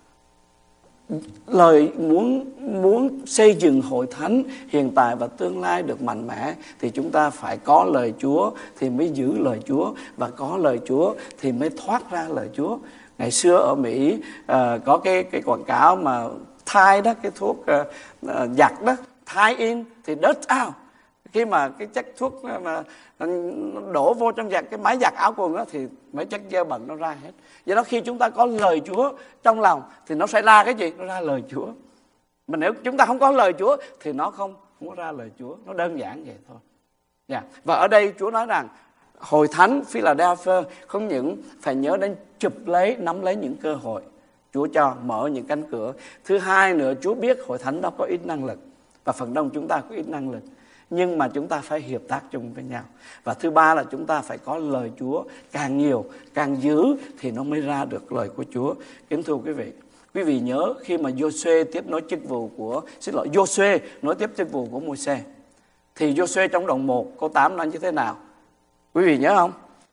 lời, muốn muốn xây dựng hội thánh hiện tại và tương lai được mạnh mẽ thì chúng ta phải có lời Chúa thì mới giữ lời Chúa, và có lời Chúa thì mới thoát ra lời Chúa. Ngày xưa ở Mỹ uh, có cái cái quảng cáo mà thai đó, cái thuốc uh, uh, giặt đó, thai in thì đất out. Khi mà cái chất thuốc mà đổ vô trong giặt cái máy giặt áo quần đó, thì mấy chất dơ bẩn nó ra hết. Do đó khi chúng ta có lời Chúa trong lòng thì nó sẽ ra cái gì? Nó ra lời Chúa. Mà nếu chúng ta không có lời Chúa thì nó không, không có ra lời Chúa. Nó đơn giản vậy thôi. Yeah. Và ở đây Chúa nói rằng hội thánh Philadelphia không những phải nhớ đến chụp lấy, nắm lấy những cơ hội Chúa cho, mở những cánh cửa. Thứ hai nữa, Chúa biết hội thánh đó có ít năng lực, và phần đông chúng ta có ít năng lực, nhưng mà chúng ta phải hiệp tác chung với nhau. Và thứ ba là chúng ta phải có lời Chúa, càng nhiều, càng giữ thì nó mới ra được lời của Chúa. Kính thưa quý vị, quý vị nhớ khi mà Giô-suê tiếp nối chức vụ của, xin lỗi, Giô-suê nối tiếp chức vụ của Môi-se, thì Giô-suê trong đoạn một câu tám nói như thế nào? Quý vị nhớ không?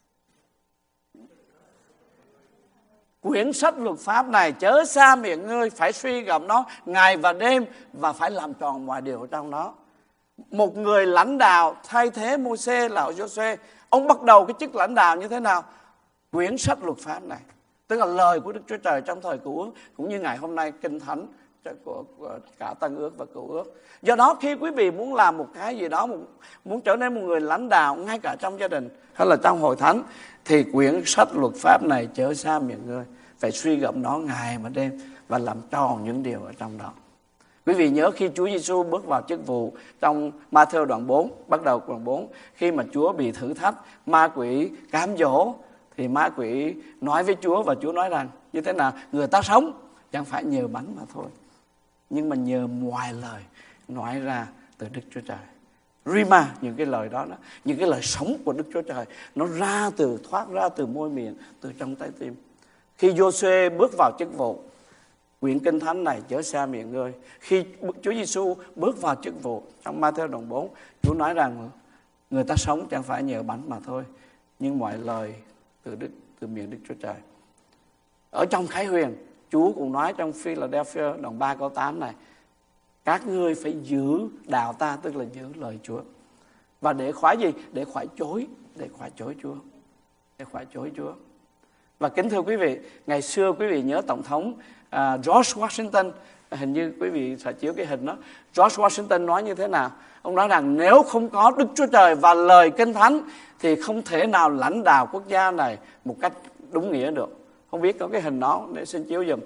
Quyển sách luật pháp này chớ xa miệng ngươi, phải suy gẫm nó ngày và đêm, và phải làm tròn mọi điều trong nó. Một người lãnh đạo thay thế Môi-se là Giô-suê, ông bắt đầu cái chức lãnh đạo như thế nào? Quyển sách luật pháp này, tức là lời của Đức Chúa Trời trong thời Cựu Ước, cũng như ngày hôm nay Kinh Thánh của, của cả Tân Ước và Cựu Ước. Do đó khi quý vị muốn làm một cái gì đó, muốn trở nên một người lãnh đạo ngay cả trong gia đình hay là trong hội thánh, thì quyển sách luật pháp này chớ xa miệng ngươi, phải suy gẫm nó ngày và đêm và làm tròn những điều ở trong đó. Quý vị nhớ khi Chúa Giêsu bước vào chức vụ trong Ma-thơ đoạn bốn, bắt đầu đoạn bốn, khi mà Chúa bị thử thách, ma quỷ cám dỗ, thì ma quỷ nói với Chúa, và Chúa nói rằng như thế nào? Người ta sống chẳng phải nhờ bánh mà thôi, nhưng mà nhờ mọi lời nói ra từ Đức Chúa Trời. Rima, những cái lời đó, đó, những cái lời sống của Đức Chúa Trời, nó ra từ, thoát ra từ môi miệng, từ trong trái tim. Khi Giô-suê bước vào chức vụ, quyển Kinh Thánh này chớ xa miệng ngươi. Khi Chúa Giêsu bước vào chức vụ trong Ma-thơ đoạn bốn, Chúa nói rằng người ta sống chẳng phải nhờ bánh mà thôi, nhưng mọi lời từ Đức, từ miệng Đức Chúa Trời. Ở trong Khải Huyền, Chúa cũng nói trong Philadelphia đoạn ba câu tám này, các ngươi phải giữ đạo ta, tức là giữ lời Chúa. Và để khỏi gì? Để khỏi chối, để khỏi chối Chúa. Để khỏi chối Chúa. Và kính thưa quý vị, ngày xưa quý vị nhớ Tổng thống uh, George Washington, hình như quý vị sẽ chiếu cái hình đó. George Washington nói như thế nào? Ông nói rằng nếu không có Đức Chúa Trời và lời Kinh Thánh thì không thể nào lãnh đạo quốc gia này một cách đúng nghĩa được. Không biết có cái hình đó để xin chiếu giùm.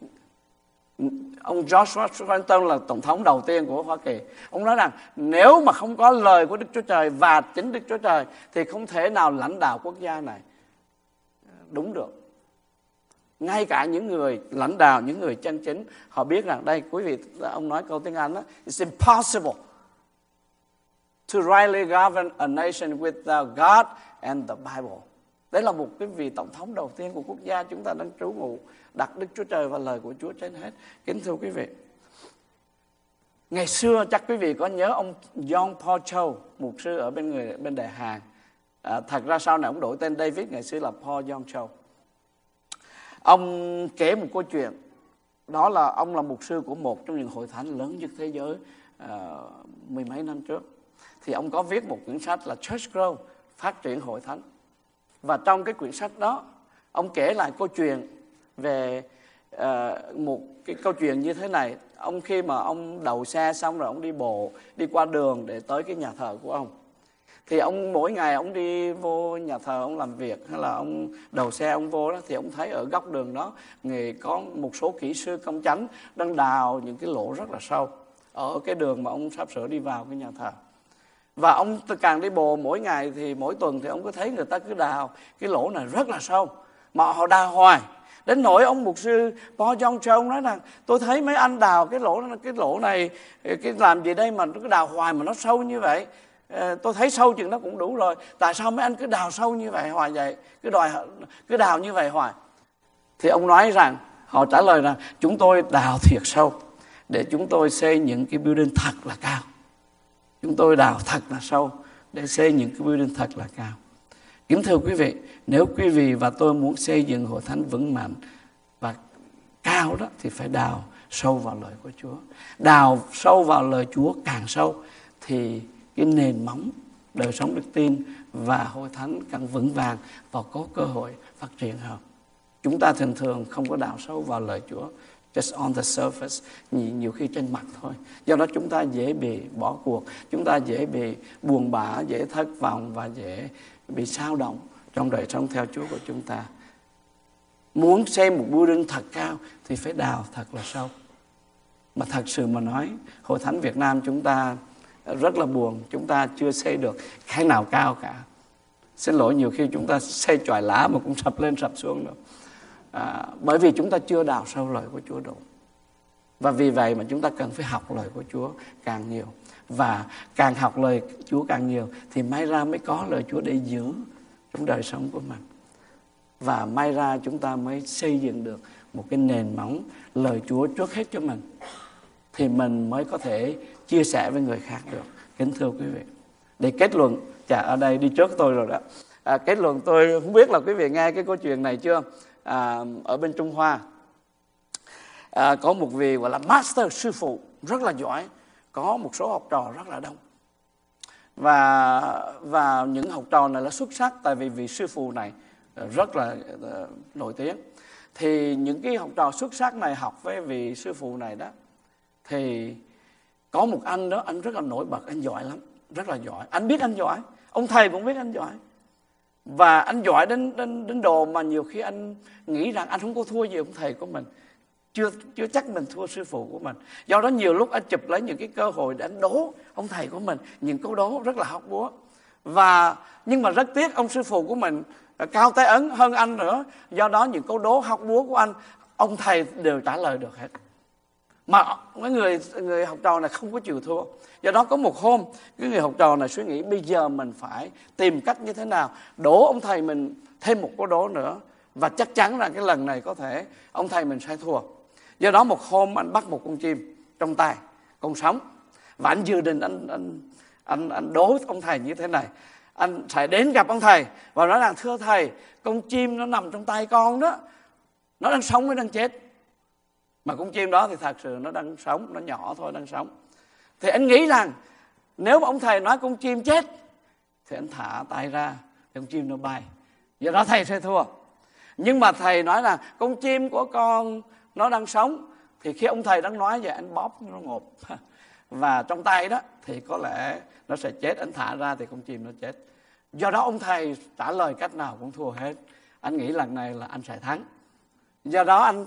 Ông George Washington là tổng thống đầu tiên của Hoa Kỳ. Ông nói rằng nếu mà không có lời của Đức Chúa Trời và chính Đức Chúa Trời thì không thể nào lãnh đạo quốc gia này đúng được. Ngay cả những người lãnh đạo, những người chân chính, họ biết rằng đây, quý vị, ông nói câu tiếng Anh đó, it's impossible to rightly govern a nation without God and the Bible. Đấy là một cái vị tổng thống đầu tiên của quốc gia chúng ta đang trú ngụ, đặt Đức Chúa Trời và lời của Chúa trên hết. Kính thưa quý vị, ngày xưa chắc quý vị có nhớ ông John Paul Cho, mục sư ở bên người bên Đại Hàn. À, thật ra sau này ông đổi tên David, ngày xưa là Paul John Cho. Ông kể một câu chuyện, đó là ông là mục sư của một trong những hội thánh lớn nhất thế giới à, mười mấy năm trước. Thì ông có viết một quyển sách là Church Grow, phát triển hội thánh. Và trong cái quyển sách đó, ông kể lại câu chuyện về uh, một cái câu chuyện như thế này. Ông khi mà ông đậu xe xong rồi ông đi bộ, đi qua đường để tới cái nhà thờ của ông. Thì ông mỗi ngày ông đi vô nhà thờ ông làm việc, hay là ông đầu xe ông vô đó, thì ông thấy ở góc đường đó người có một số kỹ sư công chánh đang đào những cái lỗ rất là sâu ở cái đường mà ông sắp sửa đi vào cái nhà thờ. Và ông càng đi bộ mỗi ngày thì mỗi tuần thì ông có thấy người ta cứ đào cái lỗ này rất là sâu, mà họ đào hoài. Đến nỗi ông mục sư Paul John Cho nói rằng tôi thấy mấy anh đào cái lỗ cái lỗ này cái làm gì đây mà nó cứ đào hoài mà nó sâu như vậy. Tôi thấy sâu chừng nó cũng đủ rồi, tại sao mấy anh cứ đào sâu như vậy hoài vậy, cứ đòi cứ đào như vậy hoài. Thì ông nói rằng, họ trả lời rằng chúng tôi đào thiệt sâu để chúng tôi xây những cái building thật là cao. Chúng tôi đào thật là sâu để xây những cái building thật là cao. Kính thưa quý vị, nếu quý vị và tôi muốn xây dựng hội thánh vững mạnh và cao đó, thì phải đào sâu vào lời của Chúa. Đào sâu vào lời Chúa càng sâu thì cái nền móng đời sống đức tin và hội thánh càng vững vàng và có cơ hội phát triển hơn. Chúng ta thường thường không có đào sâu vào lời Chúa, just on the surface, nhiều, nhiều khi trên mặt thôi. Do đó chúng ta dễ bị bỏ cuộc, chúng ta dễ bị buồn bã, dễ thất vọng và dễ bị xao động trong đời sống theo Chúa của chúng ta. Muốn xây một building thật cao thì phải đào thật là sâu. Mà thật sự mà nói, Hội Thánh Việt Nam chúng ta rất là buồn, chúng ta chưa xây được cái nào cao cả. Xin lỗi, nhiều khi chúng ta xây chòi lá mà cũng sập lên sập xuống đâu. À, bởi vì chúng ta chưa đào sâu lời của Chúa đủ. Và vì vậy mà chúng ta cần phải học lời của Chúa càng nhiều. Và càng học lời Chúa càng nhiều thì may ra mới có lời Chúa để giữ trong đời sống của mình. Và may ra chúng ta mới xây dựng được một cái nền móng lời Chúa trước hết cho mình, thì mình mới có thể chia sẻ với người khác được. Kính thưa quý vị, để kết luận, chà ở đây đi trước tôi rồi đó. À, kết luận tôi không biết là quý vị nghe cái câu chuyện này chưa? À, ở bên Trung Hoa à, có một vị gọi là master, sư phụ rất là giỏi, có một số học trò rất là đông. Và, và những học trò này là xuất sắc, tại vì vị sư phụ này rất là uh, nổi tiếng. Thì những cái học trò xuất sắc này học với vị sư phụ này đó, thì có một anh đó, anh rất là nổi bật, anh giỏi lắm, rất là giỏi. Anh biết anh giỏi, ông thầy cũng biết anh giỏi. Và anh giỏi đến, đến, đến độ mà nhiều khi anh nghĩ rằng anh không có thua gì ông thầy của mình. Chưa, chưa chắc mình thua sư phụ của mình. Do đó nhiều lúc anh chụp lấy những cái cơ hội để anh đố ông thầy của mình những câu đố rất là hóc búa. Và, nhưng mà rất tiếc ông sư phụ của mình cao tay ấn hơn anh nữa. Do đó những câu đố hóc búa của anh, ông thầy đều trả lời được hết. Mà mấy người, người học trò này không có chịu thua. Do đó có một hôm, cái người học trò này suy nghĩ bây giờ mình phải tìm cách như thế nào đố ông thầy mình thêm một câu đố nữa. Và chắc chắn là cái lần này có thể ông thầy mình sẽ thua. Do đó một hôm anh bắt một con chim trong tay, con sống. Và anh dự định anh, anh, anh, anh đố ông thầy như thế này. Anh sẽ đến gặp ông thầy và nói rằng thưa thầy, con chim nó nằm trong tay con đó, nó đang sống hay đang chết? Mà con chim đó thì thật sự nó đang sống, nó nhỏ thôi, đang sống. Thì anh nghĩ rằng nếu mà ông thầy nói con chim chết thì anh thả tay ra, thì con chim nó bay. Do đó thầy sẽ thua. Nhưng mà thầy nói là con chim của con nó đang sống, thì khi ông thầy đang nói vậy anh bóp nó ngộp. Và trong tay đó thì có lẽ nó sẽ chết, anh thả ra thì con chim nó chết. Do đó ông thầy trả lời cách nào cũng thua hết. Anh nghĩ lần này là anh sẽ thắng. Do đó anh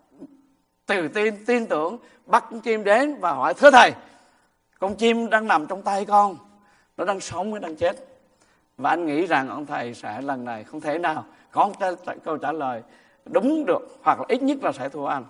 tự tin, tin tưởng bắt con chim đến và hỏi thưa thầy, con chim đang nằm trong tay con, nó đang sống hay đang chết? Và anh nghĩ rằng ông thầy sẽ lần này không thể nào có câu trả lời đúng được, hoặc là ít nhất là sẽ thua anh.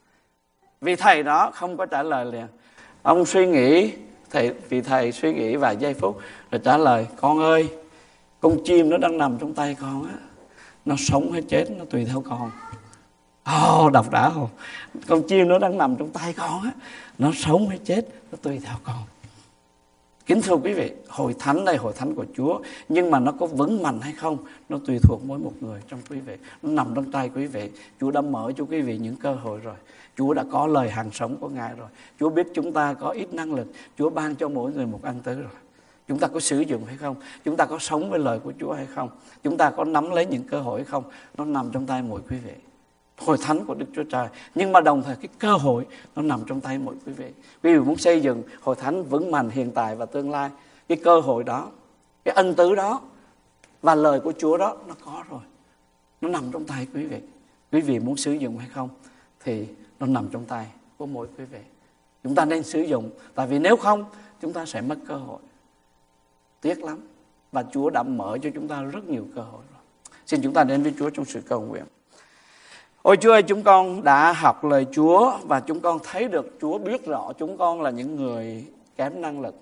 Vì thầy đó không có trả lời liền. Ông suy nghĩ, thầy, vì thầy suy nghĩ vài giây phút rồi trả lời, con ơi, con chim nó đang nằm trong tay con á, nó sống hay chết nó tùy theo con. Ồ, oh, đọc đã không? Con chim nó đang nằm trong tay con á, nó sống hay chết nó tùy theo con. Kính thưa quý vị, hội thánh đây, hội thánh của Chúa, nhưng mà nó có vững mạnh hay không, nó tùy thuộc mỗi một người trong quý vị. Nó nằm trong tay quý vị. Chúa đã mở cho quý vị những cơ hội rồi. Chúa đã có lời hàng sống của Ngài rồi. Chúa biết chúng ta có ít năng lực, Chúa ban cho mỗi người một ân tứ rồi. Chúng ta có sử dụng hay không? Chúng ta có sống với lời của Chúa hay không? Chúng ta có nắm lấy những cơ hội hay không? Nó nằm trong tay mỗi quý vị. Hội thánh của Đức Chúa Trời. Nhưng mà đồng thời cái cơ hội nó nằm trong tay mỗi quý vị. Quý vị muốn xây dựng hội thánh vững mạnh hiện tại và tương lai, cái cơ hội đó, cái ân tứ đó và lời của Chúa đó nó có rồi. Nó nằm trong tay quý vị. Quý vị muốn sử dụng hay không thì nó nằm trong tay của mỗi quý vị. Chúng ta nên sử dụng, tại vì nếu không chúng ta sẽ mất cơ hội. Tiếc lắm. Và Chúa đã mở cho chúng ta rất nhiều cơ hội rồi. Xin chúng ta đến với Chúa trong sự cầu nguyện. Ôi Chúa ơi, chúng con đã học lời Chúa và chúng con thấy được Chúa biết rõ chúng con là những người kém năng lực.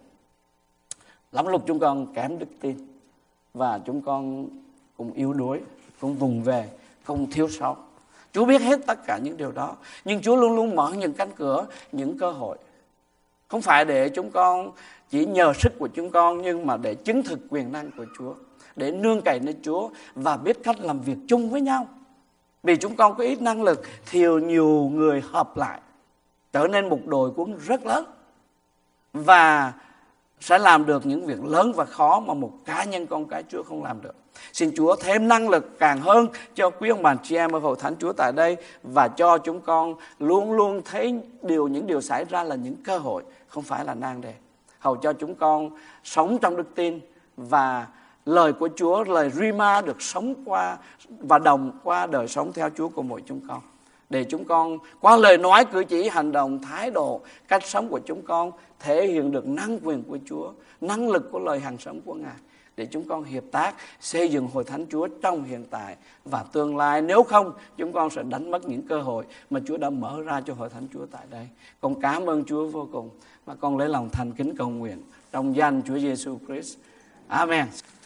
Lắm lúc chúng con kém đức tin và chúng con cũng yếu đuối, cũng vùng về, cũng thiếu sót. Chúa biết hết tất cả những điều đó. Nhưng Chúa luôn luôn mở những cánh cửa, những cơ hội. Không phải để chúng con chỉ nhờ sức của chúng con, nhưng mà để chứng thực quyền năng của Chúa, để nương cậy nơi Chúa và biết cách làm việc chung với nhau. Vì chúng con có ít năng lực thì nhiều người hợp lại trở nên một đội quân rất lớn. Và sẽ làm được những việc lớn và khó mà một cá nhân con cái Chúa không làm được. Xin Chúa thêm năng lực càng hơn cho quý ông bà chị em ở hội thánh Chúa tại đây, và cho chúng con luôn luôn thấy điều những điều xảy ra là những cơ hội, không phải là nan đề. Hầu cho chúng con sống trong đức tin, và lời của Chúa, lời Rima được sống qua và đồng qua đời sống theo Chúa của mỗi chúng con. Để chúng con qua lời nói, cử chỉ, hành động, thái độ, cách sống của chúng con thể hiện được năng quyền của Chúa, năng lực của lời hằng sống của Ngài, để chúng con hiệp tác xây dựng hội thánh Chúa trong hiện tại và tương lai. Nếu không, chúng con sẽ đánh mất những cơ hội mà Chúa đã mở ra cho hội thánh Chúa tại đây. Con cảm ơn Chúa vô cùng, và con lấy lòng thành kính cầu nguyện trong danh Chúa Giêsu Christ. Amen.